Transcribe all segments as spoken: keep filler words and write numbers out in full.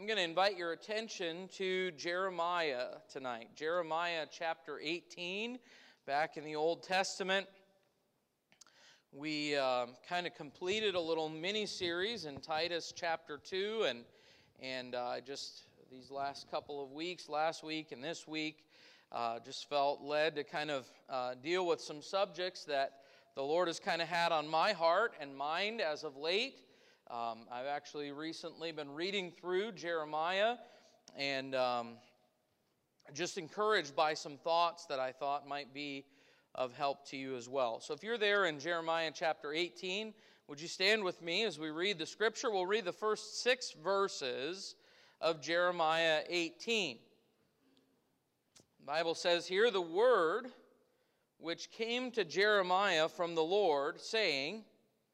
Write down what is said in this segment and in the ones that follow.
I'm going to invite your attention to Jeremiah tonight. Jeremiah chapter eighteen, back in the Old Testament. We um, kind of completed a little mini-series in Titus chapter two, and and uh, just these last couple of weeks, last week and this week, uh, just felt led to kind of uh, deal with some subjects that the Lord has kind of had on my heart and mind as of late. Um, I've actually recently been reading through Jeremiah and um, just encouraged by some thoughts that I thought might be of help to you as well. So if you're there in Jeremiah chapter eighteen, would you stand with me as we read the scripture? We'll read the first six verses of Jeremiah eighteen. The Bible says here, "The word which came to Jeremiah from the Lord, saying,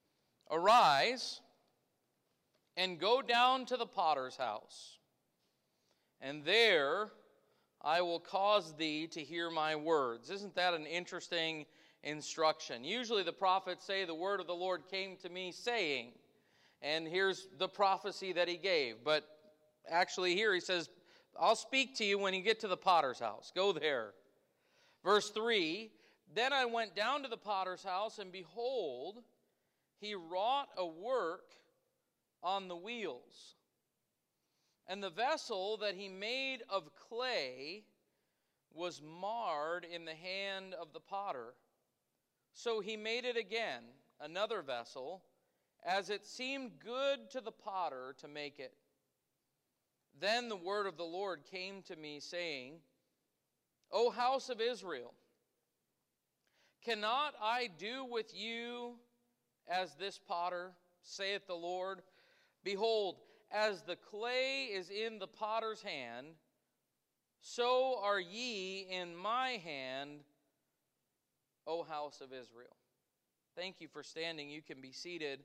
Arise, and go down to the potter's house, and there I will cause thee to hear my words." Isn't that an interesting instruction? Usually the prophets say, "The word of the Lord came to me saying," and here's the prophecy that he gave. But actually here he says, "I'll speak to you when you get to the potter's house. Go there." Verse three, "Then I went down to the potter's house, and behold, he wrought a work on the wheels. And the vessel that he made of clay was marred in the hand of the potter. So he made it again, another vessel, as it seemed good to the potter to make it. Then the word of the Lord came to me, saying, O house of Israel, cannot I do with you as this potter, saith the Lord? Behold, as the clay is in the potter's hand, so are ye in my hand, O house of Israel." Thank you for standing. You can be seated.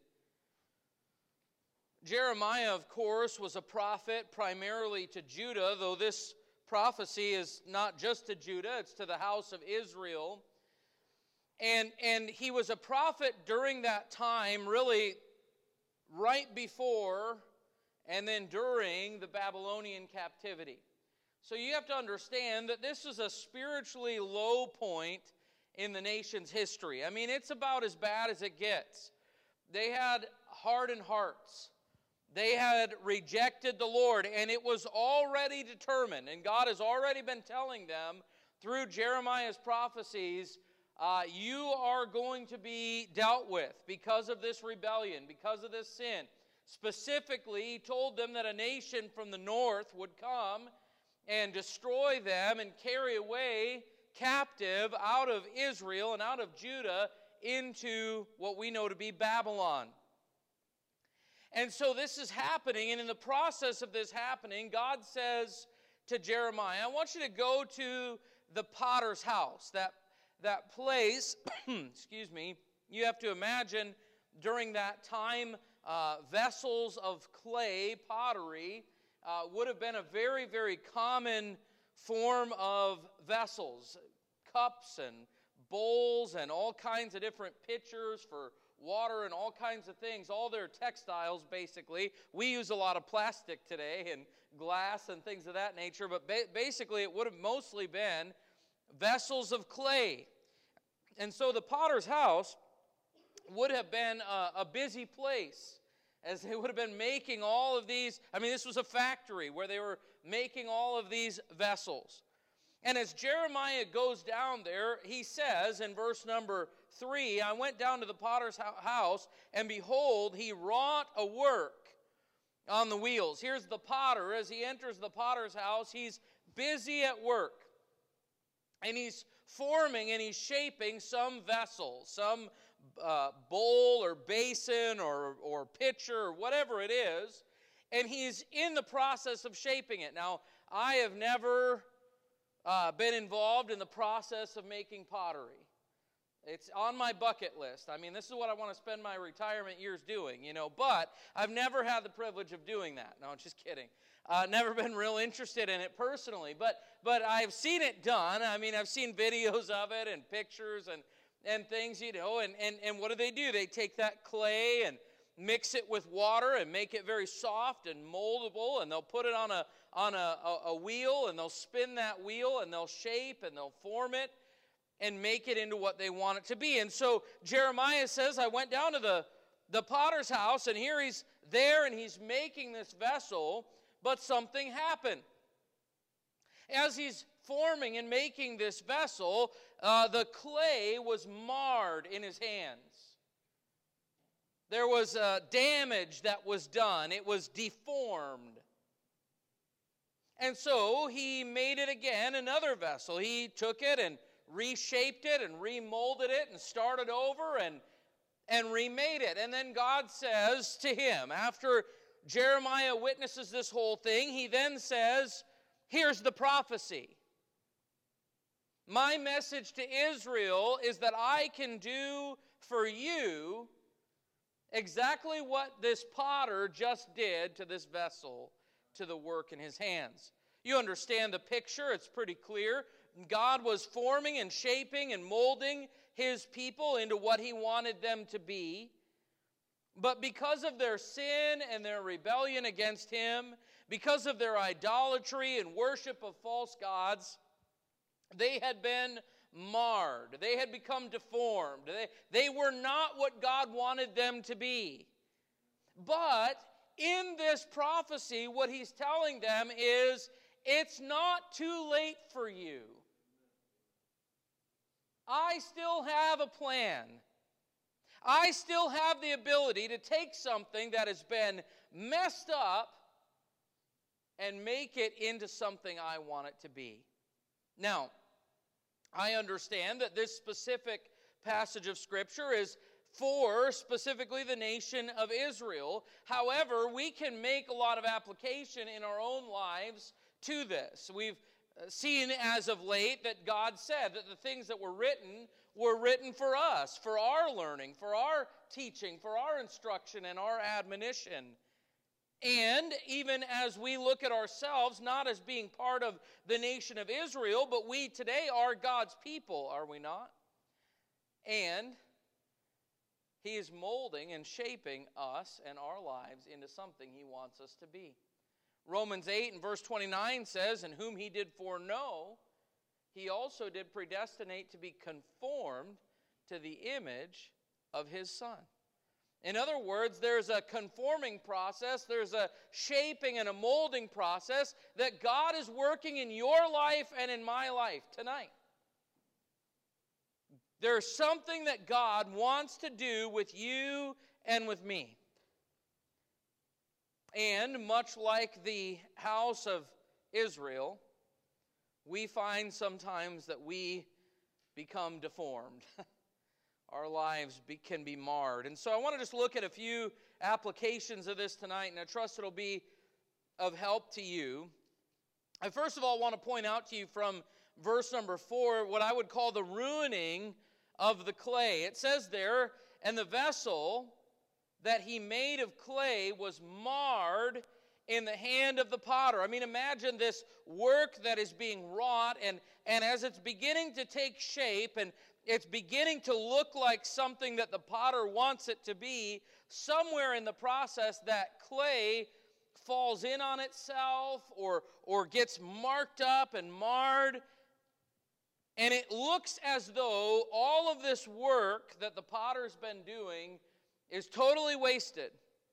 Jeremiah, of course, was a prophet primarily to Judah, though this prophecy is not just to Judah, it's to the house of Israel. And, and he was a prophet during that time, really right before and then during the Babylonian captivity. So you have to understand that this is a spiritually low point in the nation's history. I mean, it's about as bad as it gets. They had hardened hearts. They had rejected the Lord, and it was already determined, and God has already been telling them through Jeremiah's prophecies, uh, you are going to be dealt with because of this rebellion, because of this sin. Specifically, he told them that a nation from the north would come and destroy them and carry away captive out of Israel and out of Judah into what we know to be Babylon. And so this is happening, and in the process of this happening, God says to Jeremiah, I want you to go to the potter's house, that, that place, excuse me, you have to imagine during that time, uh, vessels of clay, pottery, uh, would have been a very, very common form of vessels, cups and bowls and all kinds of different pitchers for water and all kinds of things, all their textiles basically. We use a lot of plastic today and glass and things of that nature, but ba- basically it would have mostly been vessels of clay. And so the potter's house would have been a, a busy place, as they would have been making all of these. I mean, this was a factory where they were making all of these vessels. And as Jeremiah goes down there, he says in verse number three, I went down to the potter's house, and behold, he wrought a work on the wheels. Here's the potter. As he enters the potter's house, he's busy at work. And he's forming and he's shaping some vessel, some uh, bowl or basin or, or pitcher or whatever it is. And he's in the process of shaping it. Now, I have never uh, been involved in the process of making pottery. It's on my bucket list. I mean, this is what I want to spend my retirement years doing, you know, but I've never had the privilege of doing that. No, I'm just kidding. Uh, never been real interested in it personally, but but I've seen it done. I mean, I've seen videos of it and pictures and, and things, you know, and, and, and what do they do? They take that clay and mix it with water and make it very soft and moldable, and they'll put it on a on a, a, a wheel, and they'll spin that wheel, and they'll shape and they'll form it and make it into what they want it to be. And so Jeremiah says, I went down to the, the potter's house, and here he's there, and he's making this vessel, but something happened. As he's forming and making this vessel, uh, the clay was marred in his hands. There was uh, damage that was done. It was deformed. And so he made it again, another vessel. He took it and reshaped it and remolded it and started over and, and remade it. And then God says to him, after Jeremiah witnesses this whole thing, he then says, here's the prophecy. My message to Israel is that I can do for you exactly what this potter just did to this vessel, to the work in his hands. You understand the picture, it's pretty clear. God was forming and shaping and molding his people into what he wanted them to be. But because of their sin and their rebellion against him, because of their idolatry and worship of false gods, they had been marred. They had become deformed. They, they were not what God wanted them to be. But in this prophecy, what he's telling them is, it's not too late for you. I still have a plan. I still have the ability to take something that has been messed up and make it into something I want it to be. Now, I understand that this specific passage of Scripture is for specifically the nation of Israel. However, we can make a lot of application in our own lives to this. We've seen as of late that God said that the things that were written were written for us, for our learning, for our teaching, for our instruction and our admonition. And even as we look at ourselves, not as being part of the nation of Israel, but we today are God's people, are we not? And he is molding and shaping us and our lives into something he wants us to be. Romans eight and verse twenty-nine says, "In whom he did foreknow, he also did predestinate to be conformed to the image of his Son." In other words, there's a conforming process, there's a shaping and a molding process that God is working in your life and in my life tonight. There's something that God wants to do with you and with me. And much like the house of Israel, we find sometimes that we become deformed. Our lives be, can be marred. And so I want to just look at a few applications of this tonight, and I trust it'll be of help to you. I first of all want to point out to you from verse number four what I would call the ruining of the clay. It says there, "And the vessel that he made of clay was marred in the hand of the potter." I mean, imagine this work that is being wrought, and, and as it's beginning to take shape, and it's beginning to look like something that the potter wants it to be, somewhere in the process that clay falls in on itself or, or gets marked up and marred. And it looks as though all of this work that the potter's been doing is totally wasted.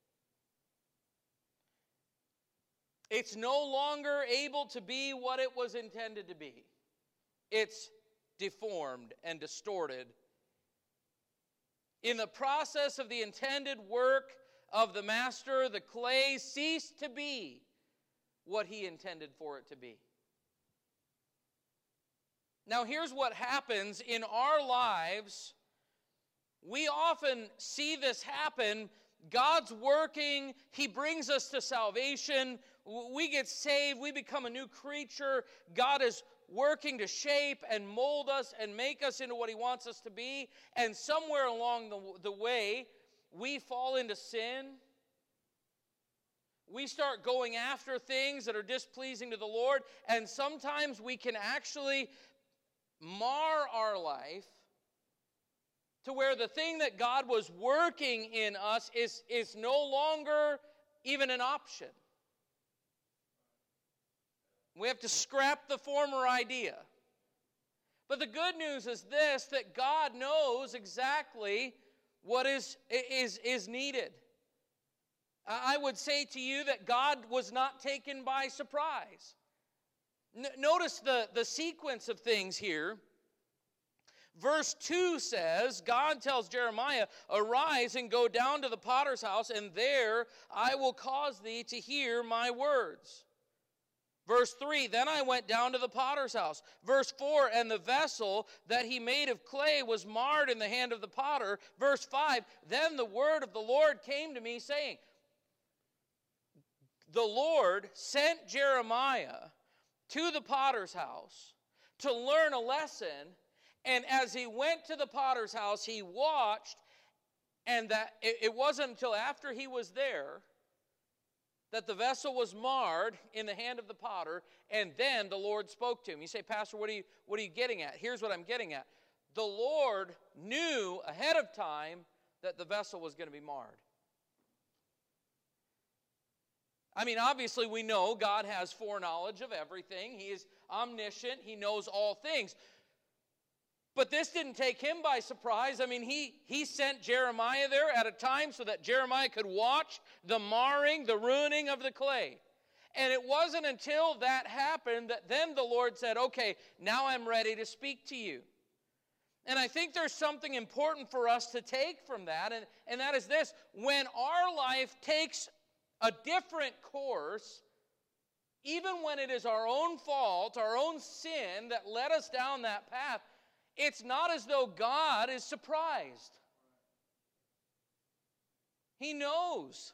It's no longer able to be what it was intended to be. It's deformed and distorted. In the process of the intended work of the master, the clay ceased to be what he intended for it to be. Now, here's what happens in our lives. We often see this happen. God's working. He brings us to salvation. We get saved. We become a new creature. God is working to shape and mold us and make us into what he wants us to be. And somewhere along the, the way, we fall into sin. We start going after things that are displeasing to the Lord. And sometimes we can actually mar our life to where the thing that God was working in us is, is no longer even an option. We have to scrap the former idea. But the good news is this, that God knows exactly what is, is, is needed. I would say to you that God was not taken by surprise. N- notice the, the sequence of things here. Verse two says, God tells Jeremiah, "Arise and go down to the potter's house, and there I will cause thee to hear my words." Verse three, "Then I went down to the potter's house." Verse four, "And the vessel that he made of clay was marred in the hand of the potter." Verse five, "Then the word of the Lord came to me, saying," the Lord sent Jeremiah to the potter's house to learn a lesson. And as he went to the potter's house, he watched, and that it, it wasn't until after he was there that the vessel was marred in the hand of the potter, and then the Lord spoke to him. You say, "Pastor, what are you, what are you getting at?" Here's what I'm getting at. The Lord knew ahead of time that the vessel was going to be marred. I mean, obviously we know God has foreknowledge of everything. He is omniscient. He knows all things. But this didn't take him by surprise. I mean, he, he sent Jeremiah there at a time so that Jeremiah could watch the marring, the ruining of the clay. And it wasn't until that happened that then the Lord said, "Okay, now I'm ready to speak to you." And I think there's something important for us to take from that, and, and that is this. When our life takes a different course, even when it is our own fault, our own sin that led us down that path, it's not as though God is surprised. He knows.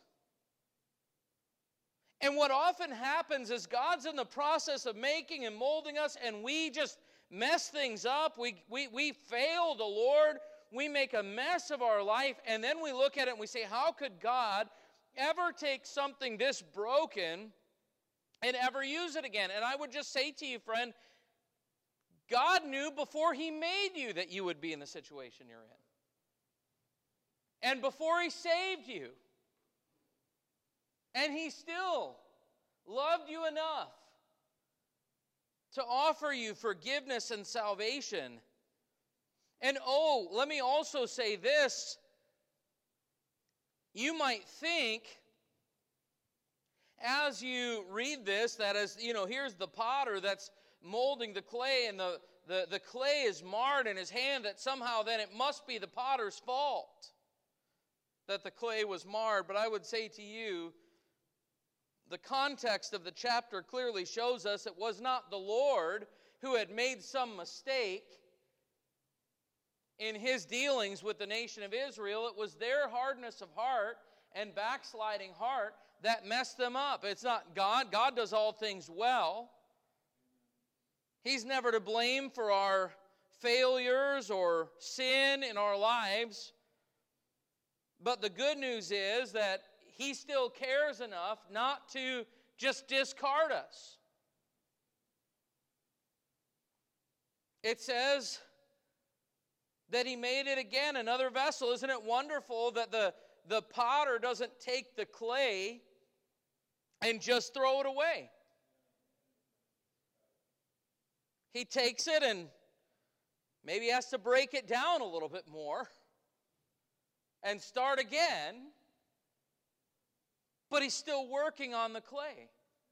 And what often happens is God's in the process of making and molding us, and we just mess things up. We, we, we fail the Lord. We make a mess of our life, and then we look at it and we say, how could God ever take something this broken and ever use it again? And I would just say to you, friend, God knew before He made you that you would be in the situation you're in. And before He saved you. And He still loved you enough to offer you forgiveness and salvation. And oh, let me also say this. You might think, as you read this, that as, you know, here's the potter that's molding the clay, and the, the, the clay is marred in his hand, that somehow then it must be the potter's fault that the clay was marred. But I would say to you, the context of the chapter clearly shows us it was not the Lord who had made some mistake in His dealings with the nation of Israel. It was their hardness of heart and backsliding heart that messed them up. It's not God. God does all things well. He's never to blame for our failures or sin in our lives. But the good news is that He still cares enough not to just discard us. It says that He made it again, another vessel. Isn't it wonderful that the, the potter doesn't take the clay and just throw it away? He takes it and maybe has to break it down a little bit more and start again, but He's still working on the clay.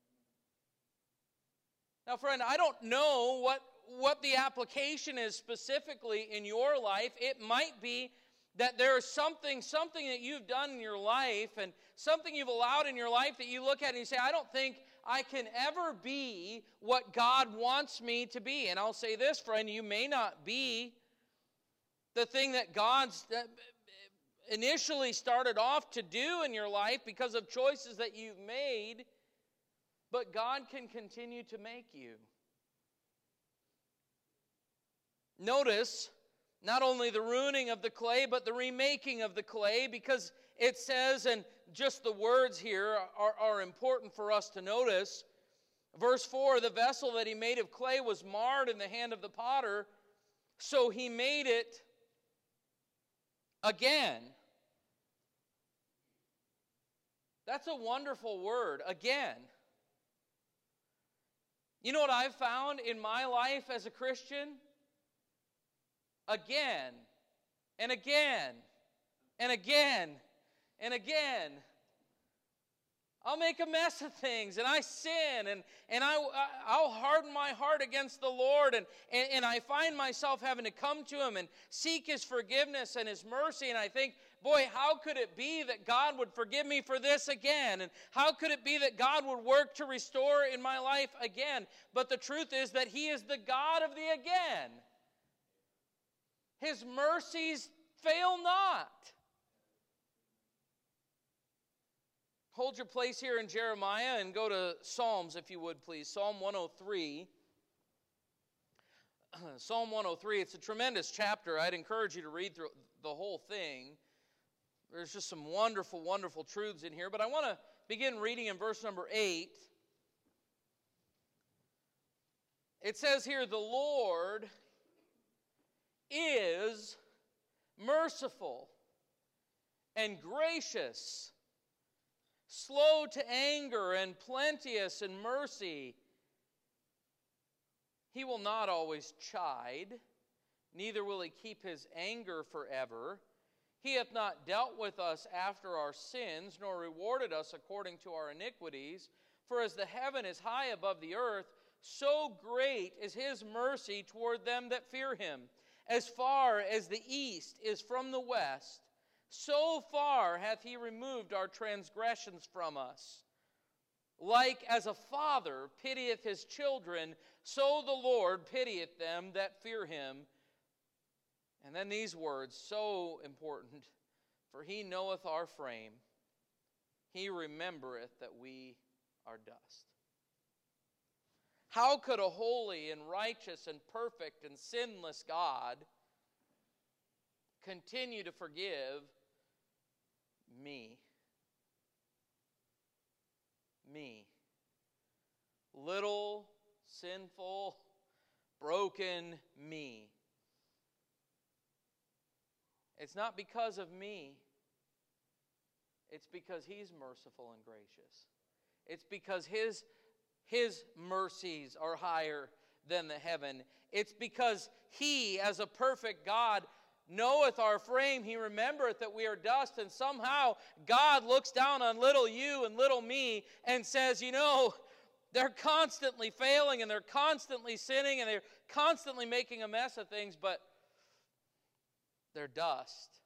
Now, friend, I don't know what, what the application is specifically in your life. It might be that there is something, something that you've done in your life and something you've allowed in your life that you look at and you say, I don't think I can ever be what God wants me to be. And I'll say this, friend, you may not be the thing that God's initially started off to do in your life because of choices that you've made, but God can continue to make you. Notice not only the ruining of the clay, but the remaking of the clay, because it says, and just the words here are, are important for us to notice. Verse four, the vessel that He made of clay was marred in the hand of the potter, so He made it again. That's a wonderful word, again. You know what I've found in my life as a Christian? Again, and again, and again, and again. I'll make a mess of things, and I sin, and, and I, I'll harden my heart against the Lord, and, and, and I find myself having to come to Him and seek His forgiveness and His mercy, and I think, boy, how could it be that God would forgive me for this again? And how could it be that God would work to restore in my life again? But the truth is that He is the God of the again. His mercies fail not. Hold your place here in Jeremiah and go to Psalms, if you would, please. Psalm one oh three. Psalm one oh three, it's a tremendous chapter. I'd encourage you to read through the whole thing. There's just some wonderful, wonderful truths in here. But I want to begin reading in verse number eight. It says here, the Lord is merciful and gracious, slow to anger and plenteous in mercy. He will not always chide, neither will He keep His anger forever. He hath not dealt with us after our sins, nor rewarded us according to our iniquities. For as the heaven is high above the earth, so great is His mercy toward them that fear Him. As far as the east is from the west, so far hath He removed our transgressions from us. Like as a father pitieth his children, so the Lord pitieth them that fear Him. And then these words, so important. For He knoweth our frame. He remembereth that we are dust. How could a holy and righteous and perfect and sinless God continue to forgive me? Me. Little, sinful, broken me. It's not because of me. It's because He's merciful and gracious. It's because His, His mercies are higher than the heaven. It's because He, as a perfect God, knoweth our frame. He remembereth that we are dust, and somehow God looks down on little you and little me and says, you know, they're constantly failing and they're constantly sinning and they're constantly making a mess of things, but they're dust.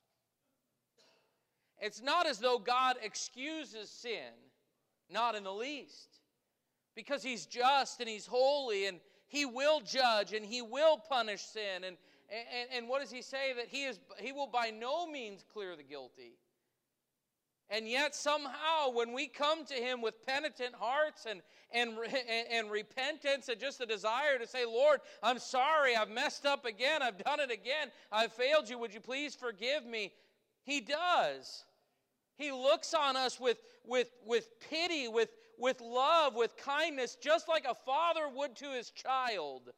It's not as though God excuses sin, not in the least, because He's just and He's holy and He will judge and He will punish sin. And And, and what does He say? That he, is, he will by no means clear the guilty. And yet somehow when we come to Him with penitent hearts and, and, and, and repentance and just a desire to say, Lord, I'm sorry, I've messed up again, I've done it again, I've failed You, would You please forgive me? He does. He looks on us with, with, with pity, with, with love, with kindness, just like a father would to his child.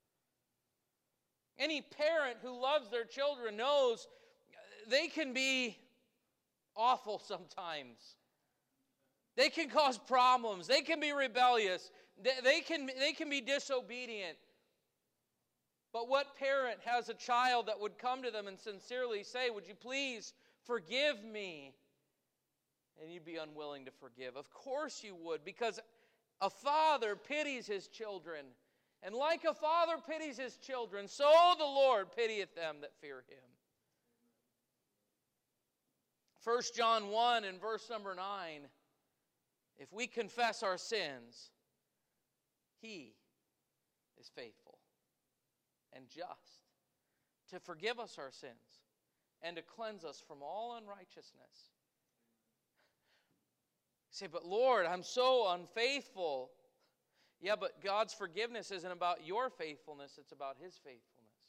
Any parent who loves their children knows they can be awful sometimes. They can cause problems. They can be rebellious. They, they, can, they can be disobedient. But what parent has a child that would come to them and sincerely say, would you please forgive me? And you'd be unwilling to forgive. Of course you would, because a father pities his children. And like a father pities his children, so the Lord pitieth them that fear Him. First John one and verse number nine, if we confess our sins, He is faithful and just to forgive us our sins and to cleanse us from all unrighteousness. You say, but Lord, I'm so unfaithful. Yeah, but God's forgiveness isn't about your faithfulness, it's about His faithfulness.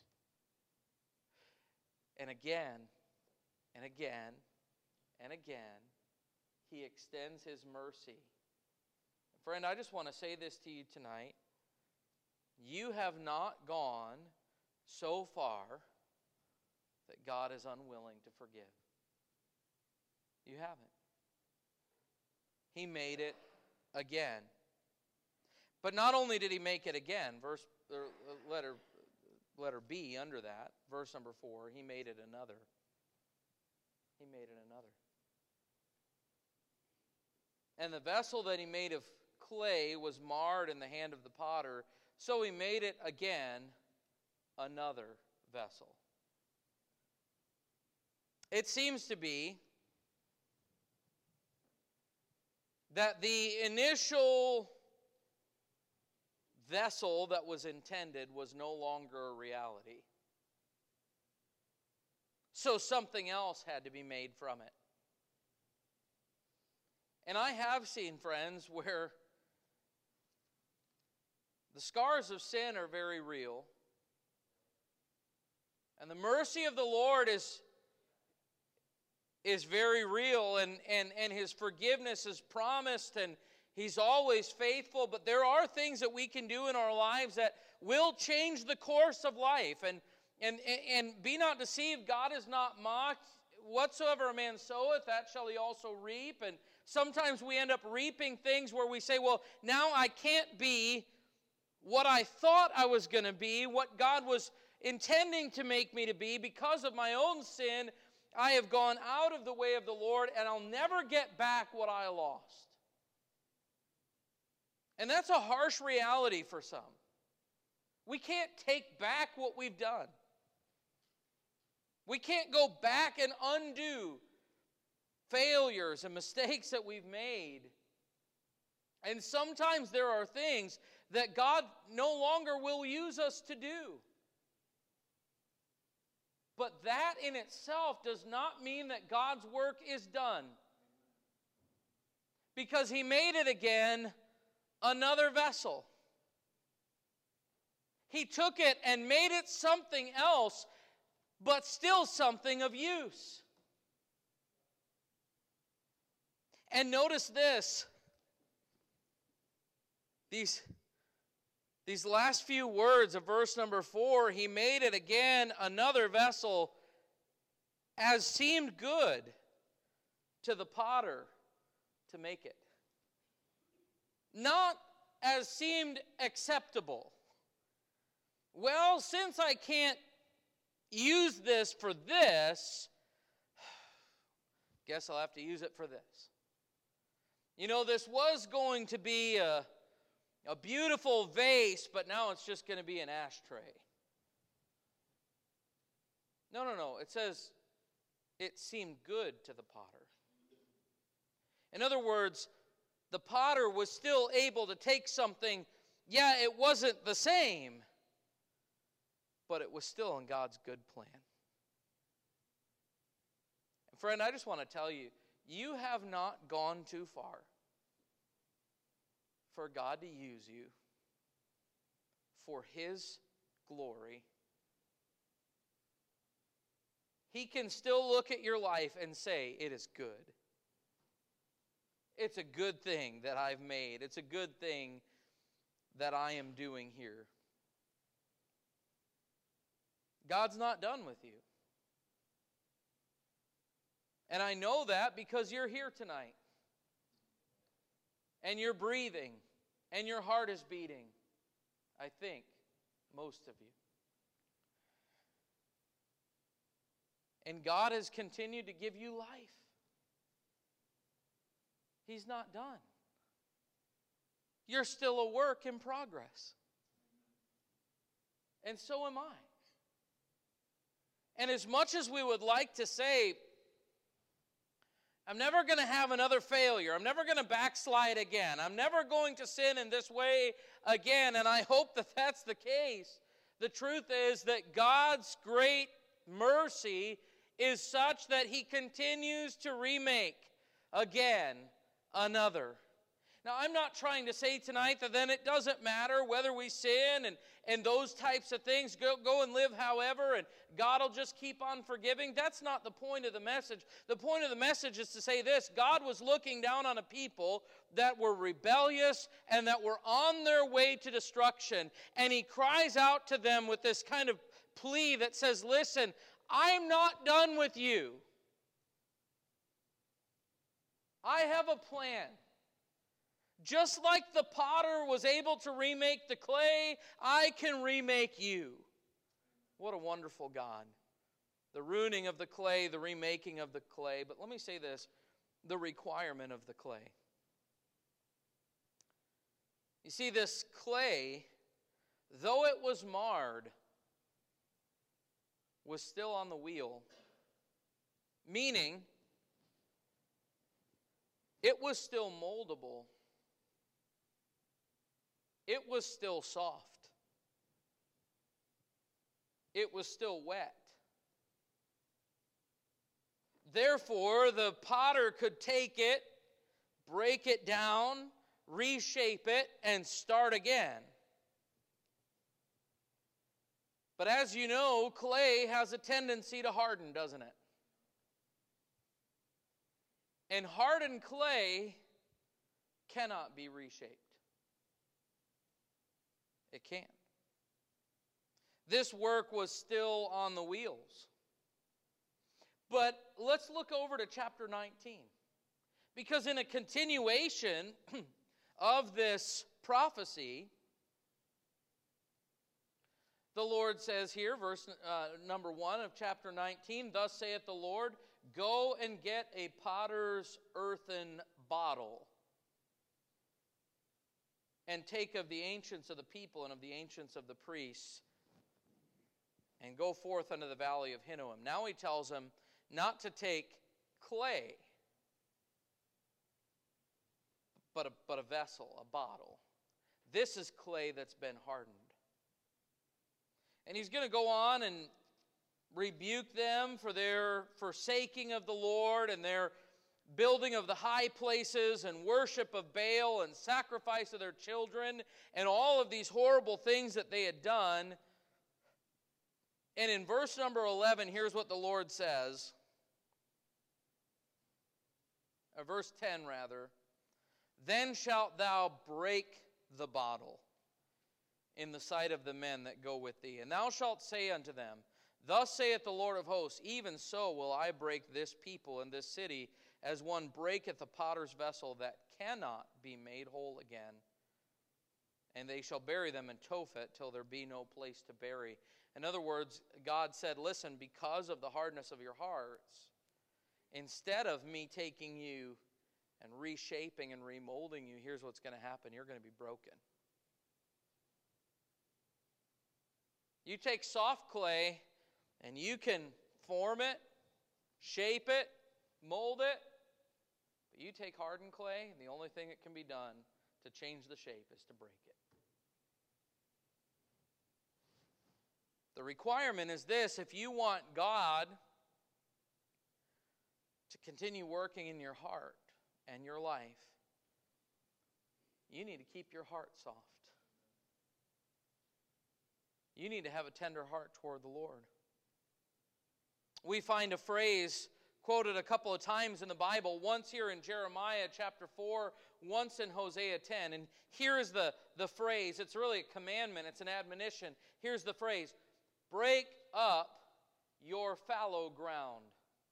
And again, and again, and again, He extends His mercy. Friend, I just want to say this to you tonight. You have not gone so far that God is unwilling to forgive. You haven't. He made it again. But not only did he make it again, verse uh, letter, letter B under that, verse number four, he made it another. He made it another. And the vessel that he made of clay was marred in the hand of the potter, so he made it again another vessel. It seems to be that the initial vessel that was intended was no longer a reality. So something else had to be made from it. And I have seen, friends, where the scars of sin are very real. And the mercy of the Lord is, is very real. And, and, and His forgiveness is promised. And He's always faithful. But there are things that we can do in our lives that will change the course of life. And, and, and be not deceived, God is not mocked. Whatsoever a man soweth, that shall he also reap. And sometimes we end up reaping things where we say, well, now I can't be what I thought I was going to be, what God was intending to make me to be. Because of my own sin, I have gone out of the way of the Lord, and I'll never get back what I lost. And that's a harsh reality for some. We can't take back what we've done. We can't go back and undo failures and mistakes that we've made. And sometimes there are things that God no longer will use us to do. But that in itself does not mean that God's work is done. Because He made it again another vessel. He took it and made it something else, but still something of use. And notice this. These, these last few words of verse number four, he made it again another vessel as seemed good to the potter to make it. Not as seemed acceptable. Well, since I can't use this for this, guess I'll have to use it for this. You know, this was going to be a, a beautiful vase, but now it's just going to be an ashtray. No, no, no. It says it seemed good to the potter. In other words, the potter was still able to take something, yeah, it wasn't the same, but it was still in God's good plan. And friend, I just want to tell you, you have not gone too far for God to use you for His glory. He can still look at your life and say, it is good. It's a good thing that I've made. It's a good thing that I am doing here. God's not done with you. And I know that because you're here tonight. And you're breathing. And your heart is beating. I think, most of you. And God has continued to give you life. He's not done. You're still a work in progress. And so am I. And as much as we would like to say, I'm never going to have another failure. I'm never going to backslide again. I'm never going to sin in this way again. And I hope that that's the case. The truth is that God's great mercy is such that He continues to remake again another. Now, I'm not trying to say tonight that then it doesn't matter whether we sin and, and those types of things, go, go and live however, and God will just keep on forgiving. That's not the point of the message. The point of the message is to say this: God was looking down on a people that were rebellious and that were on their way to destruction, and He cries out to them with this kind of plea that says, listen, I'm not done with you. I have a plan. Just like the potter was able to remake the clay, I can remake you. What a wonderful God. The ruining of the clay, the remaking of the clay. But let me say this, the requirement of the clay. You see, this clay, though it was marred, was still on the wheel. Meaning, it was still moldable. It was still soft. It was still wet. Therefore, the potter could take it, break it down, reshape it, and start again. But as you know, clay has a tendency to harden, doesn't it? And hardened clay cannot be reshaped. It can't. This work was still on the wheels. But let's look over to chapter nineteen. Because in a continuation of this prophecy, the Lord says here, verse uh, number one of chapter nineteen, "Thus saith the Lord, go and get a potter's earthen bottle, and take of the ancients of the people and of the ancients of the priests, and go forth unto the valley of Hinnom." Now he tells them not to take clay, but a, but a vessel, a bottle. This is clay that's been hardened. And he's going to go on and rebuke them for their forsaking of the Lord and their building of the high places and worship of Baal and sacrifice of their children and all of these horrible things that they had done. And in verse number eleven, here's what the Lord says. Or verse ten, rather. "Then shalt thou break the bottle in the sight of the men that go with thee. And thou shalt say unto them, Thus saith the Lord of hosts, even so will I break this people and this city, as one breaketh a potter's vessel that cannot be made whole again. And they shall bury them in Tophet till there be no place to bury." In other words, God said, listen, because of the hardness of your hearts, instead of me taking you and reshaping and remolding you, here's what's going to happen. You're going to be broken. You take soft clay and you can form it, shape it, mold it. But you take hardened clay, and the only thing that can be done to change the shape is to break it. The requirement is this: if you want God to continue working in your heart and your life, you need to keep your heart soft. You need to have a tender heart toward the Lord. We find a phrase quoted a couple of times in the Bible, once here in Jeremiah chapter four, once in Hosea ten. And here is the, the phrase. It's really a commandment. It's an admonition. Here's the phrase: break up your fallow ground.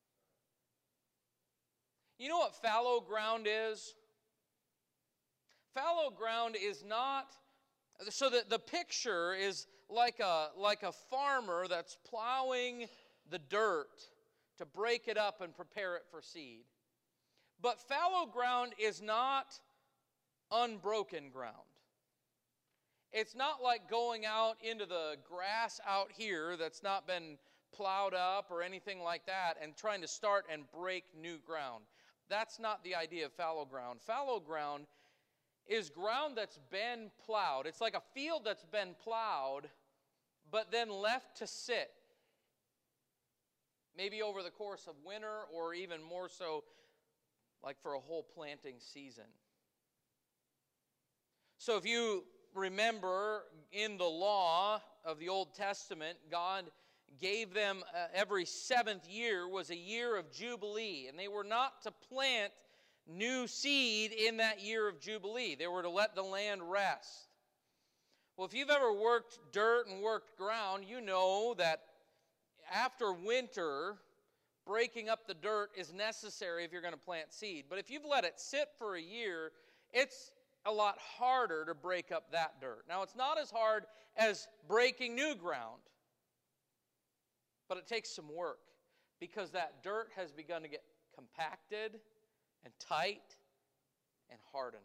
You know what fallow ground is? Fallow ground is not, so that the picture is like a, like a farmer that's plowing the dirt to break it up and prepare it for seed. But fallow ground is not unbroken ground. It's not like going out into the grass out here that's not been plowed up or anything like that and trying to start and break new ground. That's not the idea of fallow ground. Fallow ground is ground that's been plowed. It's like a field that's been plowed, but then left to sit. Maybe over the course of winter, or even more so, like for a whole planting season. So if you remember, in the law of the Old Testament, God gave them uh, every seventh year was a year of Jubilee. And they were not to plant new seed in that year of Jubilee. They were to let the land rest. Well, if you've ever worked dirt and worked ground, you know that after winter, breaking up the dirt is necessary if you're going to plant seed. But if you've let it sit for a year, it's a lot harder to break up that dirt. Now, it's not as hard as breaking new ground, but it takes some work because that dirt has begun to get compacted and tight and hardened.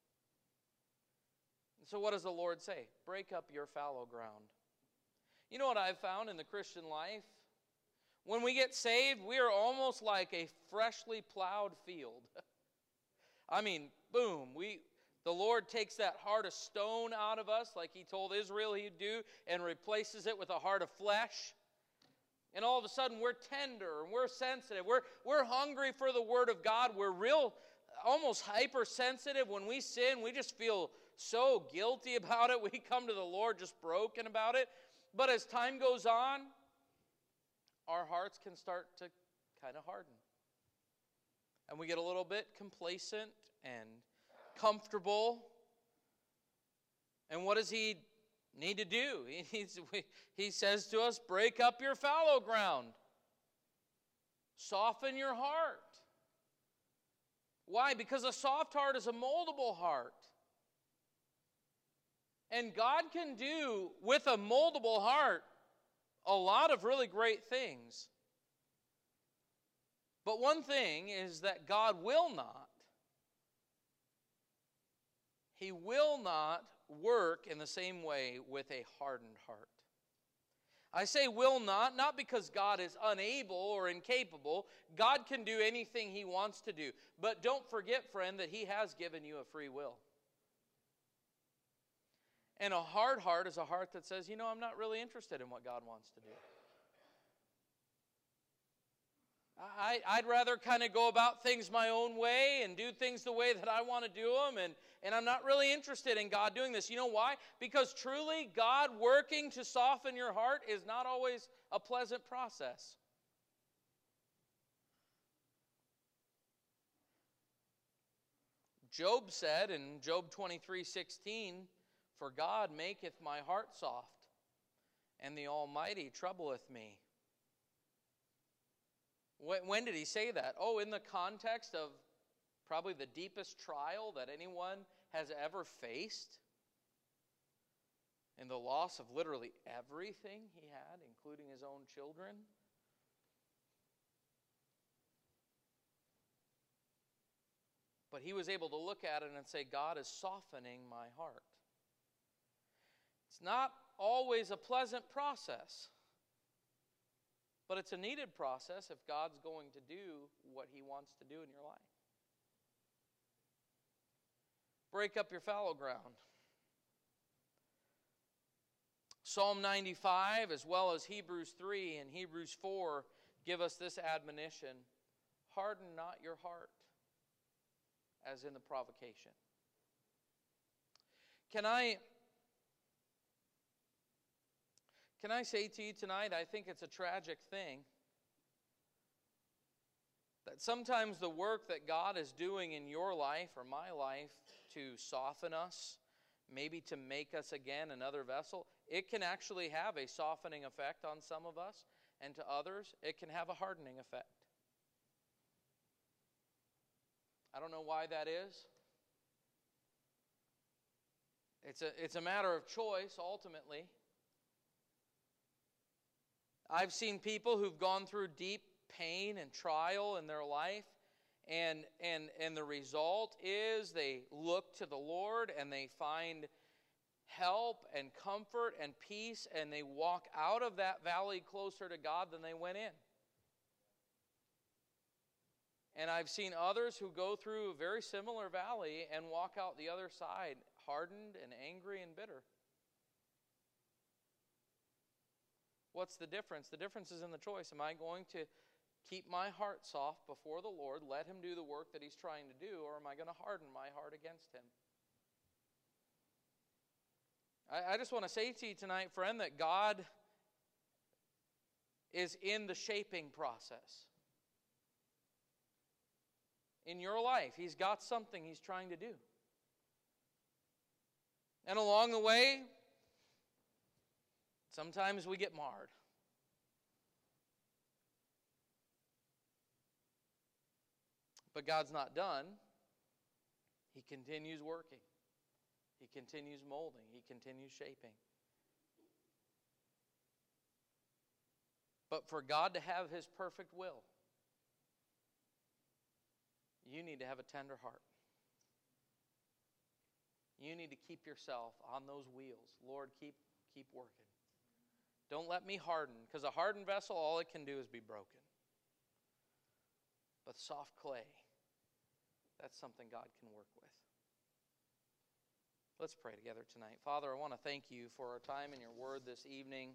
And so what does the Lord say? Break up your fallow ground. You know what I've found in the Christian life? When we get saved, we are almost like a freshly plowed field. I mean, boom, we the Lord takes that heart of stone out of us like He told Israel He'd do and replaces it with a heart of flesh. And all of a sudden we're tender and we're sensitive. We're, we're hungry for the Word of God. We're real, almost hypersensitive. When we sin, we just feel so guilty about it. We come to the Lord just broken about it. But as time goes on, our hearts can start to kind of harden. And we get a little bit complacent and comfortable. And what does He need to do? He, he says to us, break up your fallow ground. Soften your heart. Why? Because a soft heart is a moldable heart. And God can do with a moldable heart a lot of really great things. But one thing is that God will not. He will not work in the same way with a hardened heart. I say will not, not because God is unable or incapable. God can do anything He wants to do. But don't forget, friend, that He has given you a free will. And a hard heart is a heart that says, you know, I'm not really interested in what God wants to do. I, I'd rather kind of go about things my own way and do things the way that I want to do them, and, and I'm not really interested in God doing this. You know why? Because truly, God working to soften your heart is not always a pleasant process. Job said in Job twenty-three sixteen, "For God maketh my heart soft, and the Almighty troubleth me." When did he say that? Oh, in the context of probably the deepest trial that anyone has ever faced. And the loss of literally everything he had, including his own children. But he was able to look at it and say, God is softening my heart. It's not always a pleasant process. But it's a needed process if God's going to do what He wants to do in your life. Break up your fallow ground. Psalm ninety-five, as well as Hebrews three and Hebrews four, give us this admonition: harden not your heart, as in the provocation. Can I... Can I say to you tonight, I think it's a tragic thing that sometimes the work that God is doing in your life or my life to soften us, maybe to make us again another vessel, it can actually have a softening effect on some of us, and to others, it can have a hardening effect. I don't know why that is. It's a, it's a matter of choice, ultimately. I've seen people who've gone through deep pain and trial in their life, and, and, and the result is they look to the Lord and they find help and comfort and peace, and they walk out of that valley closer to God than they went in. And I've seen others who go through a very similar valley and walk out the other side hardened and angry and bitter. What's the difference? The difference is in the choice. Am I going to keep my heart soft before the Lord, let Him do the work that He's trying to do, or am I going to harden my heart against Him? I, I just want to say to you tonight, friend, that God is in the shaping process. In your life, He's got something He's trying to do. And along the way, sometimes we get marred. But God's not done. He continues working. He continues molding. He continues shaping. But for God to have His perfect will, you need to have a tender heart. You need to keep yourself on those wheels. Lord, keep, keep working. Don't let me harden, because a hardened vessel, all it can do is be broken. But soft clay, that's something God can work with. Let's pray together tonight. Father, I want to thank you for our time in your word this evening.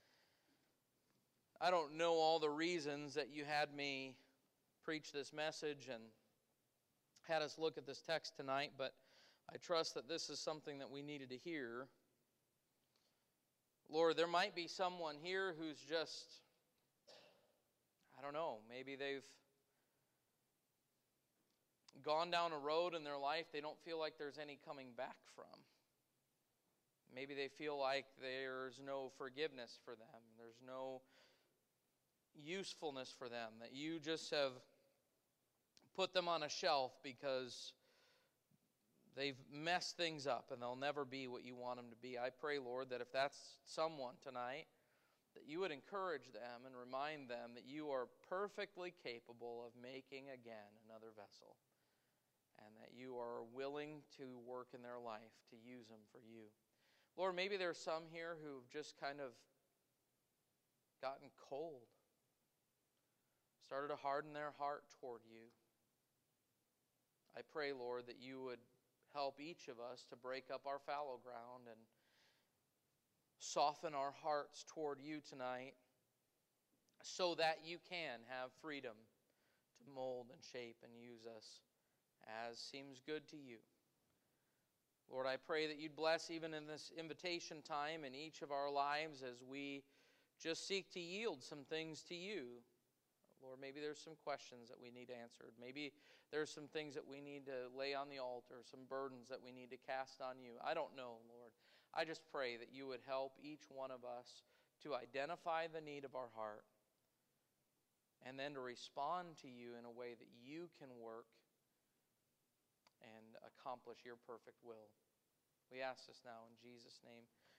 I don't know all the reasons that you had me preach this message and had us look at this text tonight, but I trust that this is something that we needed to hear. Lord, there might be someone here who's just, I don't know, maybe they've gone down a road in their life they don't feel like there's any coming back from. Maybe they feel like there's no forgiveness for them. There's no usefulness for them. That you just have put them on a shelf because they've messed things up and they'll never be what you want them to be. I pray, Lord, that if that's someone tonight, that you would encourage them and remind them that you are perfectly capable of making again another vessel. And that you are willing to work in their life to use them for you. Lord, maybe there's some here who've just kind of gotten cold. Started to harden their heart toward you. I pray, Lord, that you would help each of us to break up our fallow ground and soften our hearts toward you tonight so that you can have freedom to mold and shape and use us as seems good to you. Lord, I pray that you'd bless even in this invitation time in each of our lives as we just seek to yield some things to you. Lord, maybe there's some questions that we need answered. Maybe there's some things that we need to lay on the altar, some burdens that we need to cast on you. I don't know, Lord. I just pray that you would help each one of us to identify the need of our heart and then to respond to you in a way that you can work and accomplish your perfect will. We ask this now in Jesus' name.